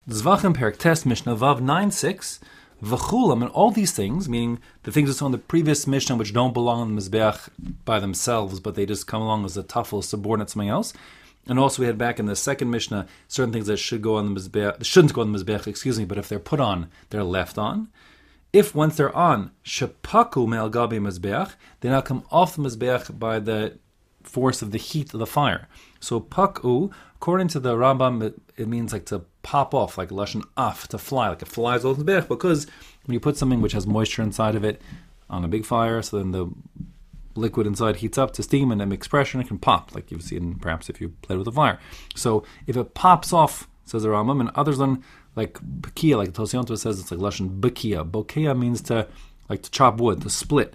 Zvachim Perek Tes Mishnah Vav 9:6 V'chulam, and all these things, meaning the things that's on the previous Mishnah which don't belong on the Mizbeach by themselves, but they just come along as a tafel subordinate to something else. And also we had back in the second Mishnah certain things that should go on the Mizbeach, shouldn't go on the Mizbeach, but if they're put on, they're left on. If once they're on, shepaku me'al gabi Mizbeach, they now come off the Mizbeach by the force of the heat of the fire. So paku, according to the Rambam, it means like to pop off, like lashon af, to fly, like it flies off the Mizbeach, because when you put something which has moisture inside of it on a big fire, so then the liquid inside heats up to steam and then makes pressure and it can pop, like you've seen perhaps if you played with a fire. So if it pops off, says the Rambam, and others then, like Bekia, like Tosyanto says, it's like lashon Bekia. Bekia means to chop wood, to split.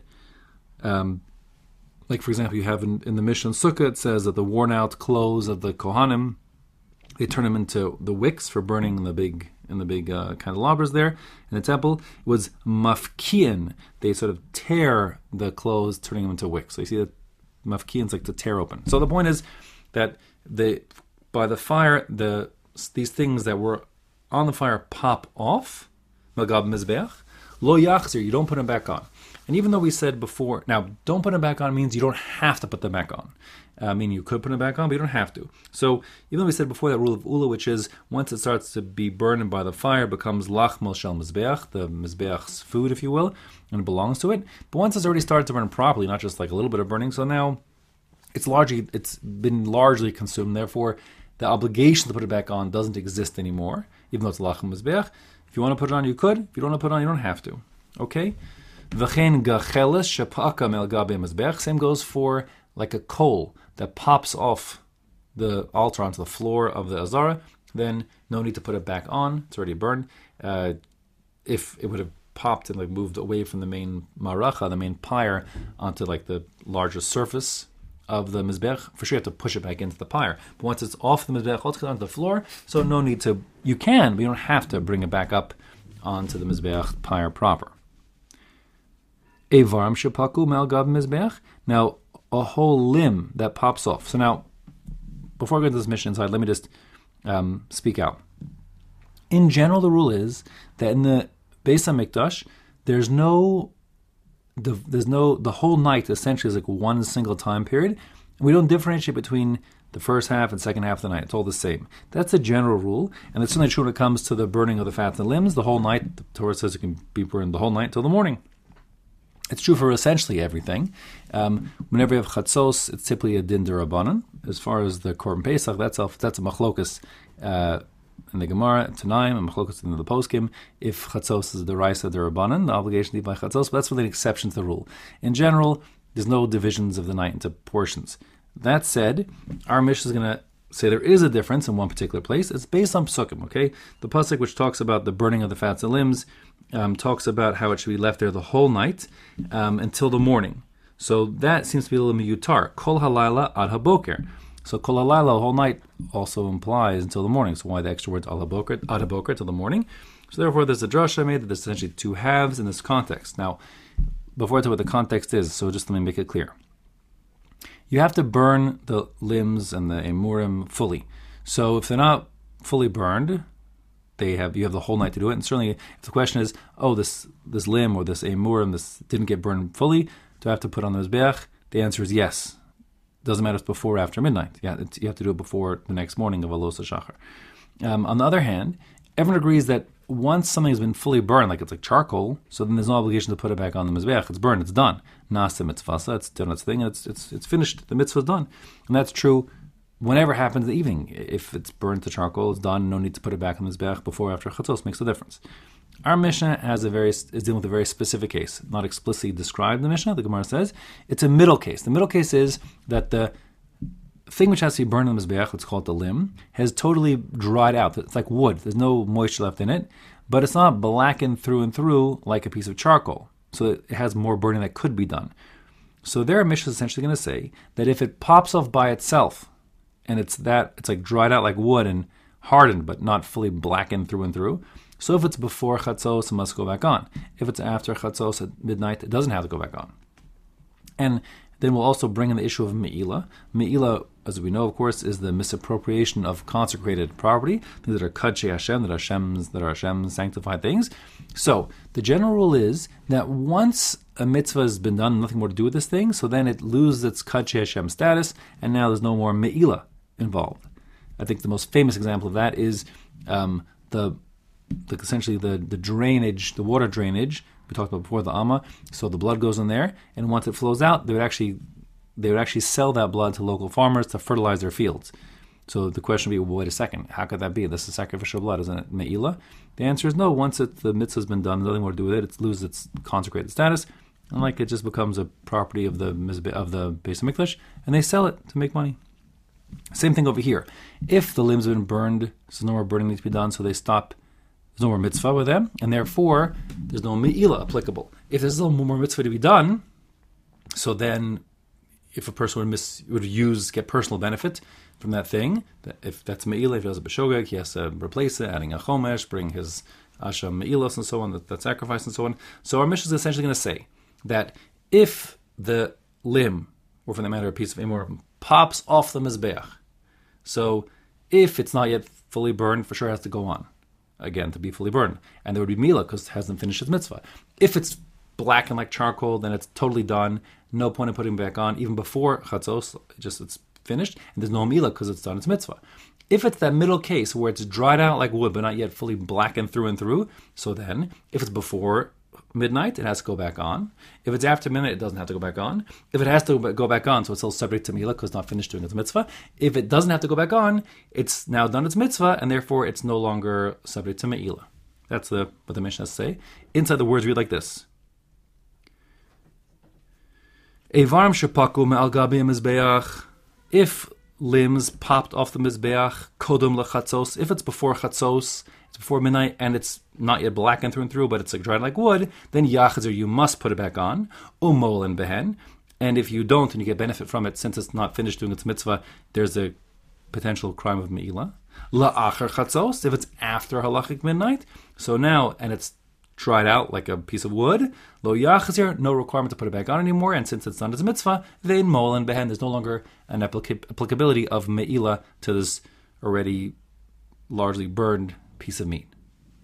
Like, for example, you have in the Mishnah Sukkah, it says that the worn-out clothes of the Kohanim, they turn them into the wicks for burning in the big candelabras there in the temple. It was mafkian. They sort of tear the clothes, turning them into wicks. So you see that mafkian's like to tear open. So the point is that by the fire, these things that were on the fire pop off. Melgab mizbeach lo yachzir. You don't put them back on. And even though we said before, now don't put them back on means you don't have to put them back on. I mean, you could put them back on, but you don't have to. So even though we said before that rule of Ula, which is once it starts to be burned by the fire, it becomes lachmal shel mizbeach, the mizbeach's food, if you will, and it belongs to it. But once it's already started to burn properly, not just like a little bit of burning, so now it's been largely consumed. Therefore, the obligation to put it back on doesn't exist anymore, even though it's lachmal mizbeach. If you want to put it on, you could. If you don't want to put it on, you don't have to. Okay? V'chein gacheles shepaka mel gabe mizbeach. Same goes for like a coal that pops off the altar onto the floor of the Azara, then no need to put it back on. It's already burned. If it would have popped and like moved away from the main maracha, the main pyre, onto like the larger surface of the mizbech, for sure you have to push it back into the pyre. But once it's off the mizbech, onto the floor, so no need to. You can, but you don't have to bring it back up onto the mizbech pyre proper. Evarim shepaku mal gav mizbech. Now, a whole limb that pops off. So now, before I go into this mission inside, let me just speak out. In general, the rule is that in the Beis HaMikdash, the whole night essentially is like one single time period. We don't differentiate between the first half and second half of the night. It's all the same. That's a general rule, and it's certainly true when it comes to the burning of the fat and limbs. The whole night, the Torah says it can be burned the whole night till the morning. It's true for essentially everything. Whenever you have chatzos, it's simply a din derabanan. As far as the Korban Pesach, that's a machlokas in the Gemara, Tanaim, and machlokas in the poskim. If chatzos is the raisa derabanan, the obligation to eat by chatzos, but that's really an exception to the rule. In general, there's no divisions of the night into portions. That said, our Mishnah is going to say there is a difference in one particular place. It's based on psukim, okay? The pasuk which talks about the burning of the fats and limbs talks about how it should be left there the whole night until the morning. So that seems to be a little miyutar. Kol halayla ad haboker. So kol halayla, the whole night, also implies until the morning. So why the extra words ad haboker, till the morning? So therefore there's a drasha made that there's essentially two halves in this context. Now, before I tell you what the context is, so just let me make it clear. You have to burn the limbs and the emurim fully. So if they're not fully burned, you have the whole night to do it. And certainly, if the question is, this limb or this emurim, this didn't get burned fully, do I have to put on the mizbeach? The answer is yes. Doesn't matter if it's before or after midnight. Yeah, you have to do it before the next morning of Alos HaShachar. On the other hand, everyone agrees that once something has been fully burned, like it's like charcoal, so then there's no obligation to put it back on the mizbeach. It's burned, it's done. Nasa mitzvasa, it's done its thing, and it's finished. The mitzvah's done. And that's true whenever it happens in the evening. If it's burned to charcoal, it's done. No need to put it back on the mizbeach before or after chatzos. Makes a difference. Our Mishnah is dealing with a very specific case, not explicitly described in the Mishnah. The Gemara says it's a middle case. The middle case is that the thing which has to be burned in the mizbeach, let's call it the limb, has totally dried out. It's like wood. There's no moisture left in it, but it's not blackened through and through like a piece of charcoal. So it has more burning that could be done. So their Mishnah is essentially going to say that if it pops off by itself, and it's like dried out like wood and hardened, but not fully blackened through and through. So if it's before chatzos, it must go back on. If it's after chatzos at midnight, it doesn't have to go back on. And then we'll also bring in the issue of me'ila. Me'ila as we know, of course, is the misappropriation of consecrated property, things that are Kadshei Hashem, that are Hashem's sanctified things. So the general rule is that once a mitzvah has been done, nothing more to do with this thing, so then it loses its Kadshei Hashem status, and now there's no more Me'ilah involved. I think the most famous example of that is essentially the drainage, the water drainage we talked about before, the Amma. So the blood goes in there, and once it flows out, they would actually sell that blood to local farmers to fertilize their fields. So the question would be, well, wait a second, how could that be? This is sacrificial blood, isn't it Me'ilah? The answer is no. Once the mitzvah has been done, nothing more to do with it. It loses its consecrated status, and it just becomes a property of the Beis HaMikdash, and they sell it to make money. Same thing over here. If the limbs have been burned, so no more burning needs to be done, so they stop. There's no more mitzvah with them, and therefore there's no Me'ilah applicable. If there's no more mitzvah to be done, so then if a person would get personal benefit from that thing, if that's Me'ilah, if he has a b'shogeg, he has to replace it, adding a chomesh, bring his Asha Me'ilos and so on, that sacrifice and so on. So our mission is essentially going to say that if the limb, or for that matter a piece of imur, pops off the mizbeach, so if it's not yet fully burned, for sure it has to go on, again, to be fully burned. And there would be Milah, because it hasn't finished its mitzvah. If it's blackened like charcoal, then it's totally done. No point in putting it back on. Even before chatzos, it's finished, and there's no Milah because it's done its mitzvah. If it's that middle case where it's dried out like wood, but not yet fully blackened through and through, so then, if it's before midnight, it has to go back on. If it's after midnight, it doesn't have to go back on. If it has to go back on, so it's still subject to Milah because it's not finished doing its mitzvah. If it doesn't have to go back on, it's now done its mitzvah, and therefore it's no longer subject to Me'ilah. That's what the Mishnah say. Inside the words read like this. Evarim shepaku me'al gabi mizbeach. If limbs popped off the mizbeach, kodum lechatzos. If it's before chatzos, it's before midnight, and it's not yet blackened through and through, but it's dried like wood, then yachzer, you must put it back on. Umol and behen. And if you don't, and you get benefit from it, since it's not finished doing its mitzvah, there's a potential crime of me'ilah. La'achar chatzos. If it's after halachic midnight, so now, and it's dried out like a piece of wood, lo yachzir, no requirement to put it back on anymore, and since it's done as a mitzvah, vein mol and behen, there's no longer an applicability of me'ilah to this already largely burned piece of meat.